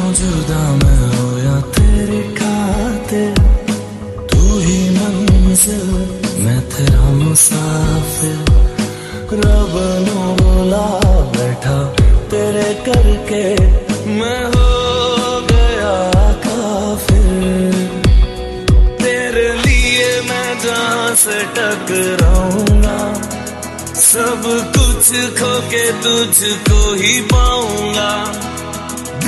जुदा मैं हो या तेरी खातिर, तू ही मंजिल मैं तेरा मुसाफिर। रब नो बुला बैठा तेरे करके, मैं हो गया काफिर। तेरे लिए मैं जहां से टकराऊंगा, सब कुछ खो के तुझको ही पाऊंगा।